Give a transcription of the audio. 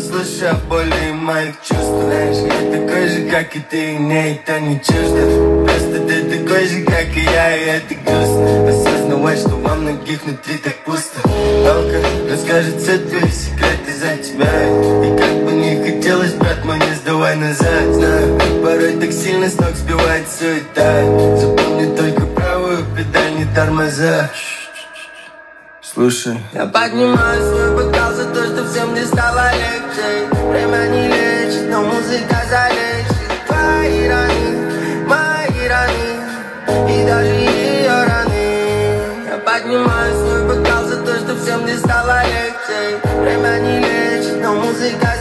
слышу о боли моих чувств. Знаешь, я такой же, как и ты, и мне это не чуждо. Просто ты такой же, как и я, и это грустно. Осознавать, что во многих внутри так пусто. Ну-ка, расскажи все твои секреты за тебя. И как бы не хотелось, брат мой, не сдавай назад. Знаю, порой так сильно с ног сбивает суета. Запомни только правую педаль, не тормоза. Слушай, я поднимаю свой бокал за то, что всем не стало легче. Время не лечит, но музыка залечит твои раны, мои раны и даже ее раны. Я поднимаю свой бокал за то, что всем не стало легче. Время не лечит, но музыка